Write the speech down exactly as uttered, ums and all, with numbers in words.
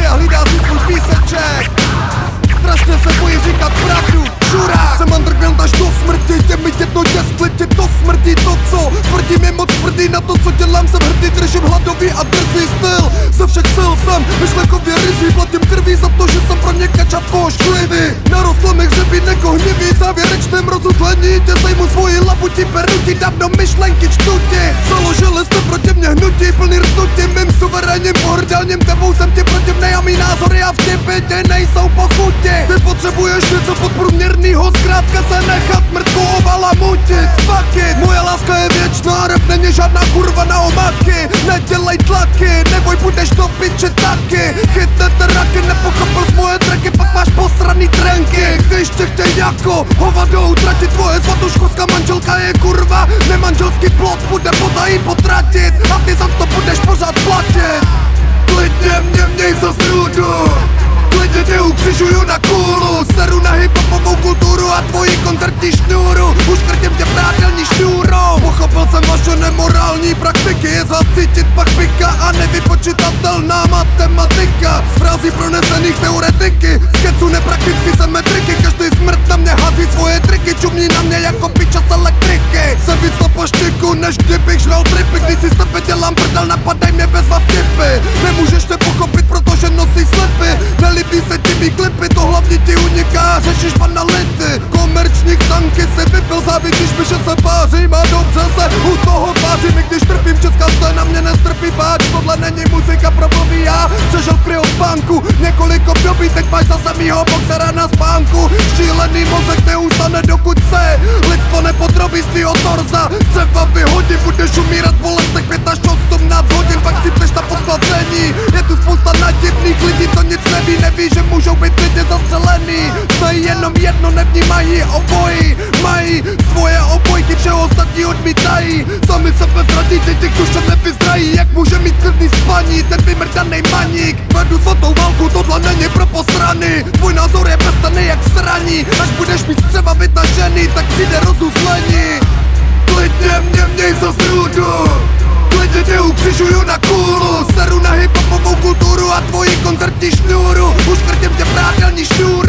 a hlídá si svůj píseček. Strašně se bojí říkat pravdu, čurák. Jsem underground až do smrti, je mi jedno jestli tě to smrdí. To co tvrdím je moc tvrdý, na to co dělám jsem hrdý. Držím hladový a drzý styl, ze všech sil jsem myšlenkově rizí. Platím krví za to, že jsem pro ně kačatko ošklivý. Narostl mi hřebí nekohnivý, závěrečném rozuzlení tě sejmu svoji labutí, beru ti dávno myšlenky, čtu ti. Založili jste proti mě hnutí, plný rtutí, mým suverénním pohrdelním tebou jsem ti protivnej a mý názory a vtipy ti nejsou po chuti. Ty potřebuješ něco podprůměrnýho, zkrátka se nechat mrtku obalamutit. Fuck it, moje láska je věčná, rap není žádná kurva na omáky. Nedělej tlaky, neboj budeš to piče taky. Chytnete raky, nepochopil z moje tracky, pak máš posraný trenky. Když tě chtěj jako hovado utratit, tvoje svatoškolská manželka je kurva. Nemanželský plot bude potají potratit a ty za to budeš pořád platit. Klidně mě měj za zrůdu, klidně tě ukřižuju na kůlu. Seru na hiphopovou kulturu a tvoji koncertní šňůru. Uškrtím tě prádelní šňůrou. Pochopil jsem vaše nemorální praktiky, je zas cítit pak pika a nevypočitatelná matematika. Z frází pronesených teoretiky, z kecu neprakticky jsem metriky. Každý smrt na mě hází svoje triky, čumí na mě jako piča z elektriky. Jsem víc na paštiku, než kdybych žral tripy. Když si s tebe dělám prdel, napadaj mě bez vtipy. Nemůžeš tě pochopit, protože nosí slipy. Nelíbí se ti mý klipy, to hlavně ti uniká, řešíš banality. Komerčník tanky si vypil, závidíš mi, že se pářím a dobře se u toho tvářím. I když trpím, česká scéna mě nestrpí, páč, tohle není muzika pro blbý. Já přežil kryospánku několik období, teď máš zase mýho boxera na spánku. Šílený mozek neustane, dokud se lidstvo nepodrobí svýho torza. Třeba vyhodí, budeš umírat v bolestech pět až osmnáct hodin, pak si pteš na podchlazení. Je tu spousta nadivných lidí, co nic neví, neví, že můžou být klidně zastřelený. Znají jenom jedno, nevnímají obojí. Mají svoje obojky, vše ostatní odmítají. Sami sebe zradí, děti duše nevyzrají. Jak může mít klidný spaní ten vymrdanej maník? Vedu svatou válku, tohle není pro posrany. Tvůj názor je bezcenný jak sraní. Až budeš mít střeva vytažený, tak přijde rozuzlení. Klidně mě měj za zrůdu, klidně tě ukřižuju na kůlu. Seru na hiphopovou kulturu a tvoji koncertní šňůru. Uškrtím tě prádelní šňůru.